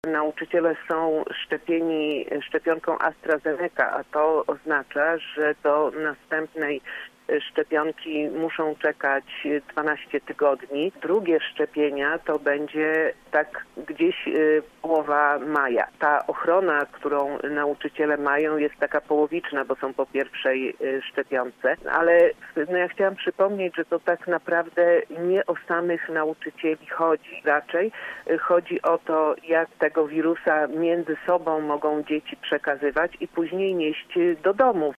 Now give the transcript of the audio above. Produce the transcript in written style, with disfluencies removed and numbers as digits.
Nauczyciele są szczepieni szczepionką AstraZeneca, a to oznacza, że do następnej szczepionki muszą czekać 12 tygodni. Drugie szczepienia to będzie tak gdzieś połowa maja. Ta ochrona, którą nauczyciele mają, jest taka połowiczna, bo są po pierwszej szczepionce, ale ja chciałam przypomnieć, że to tak naprawdę nie o samych nauczycieli chodzi. Raczej chodzi o to, jak tego wirusa między sobą mogą dzieci przekazywać i później nieść do domu.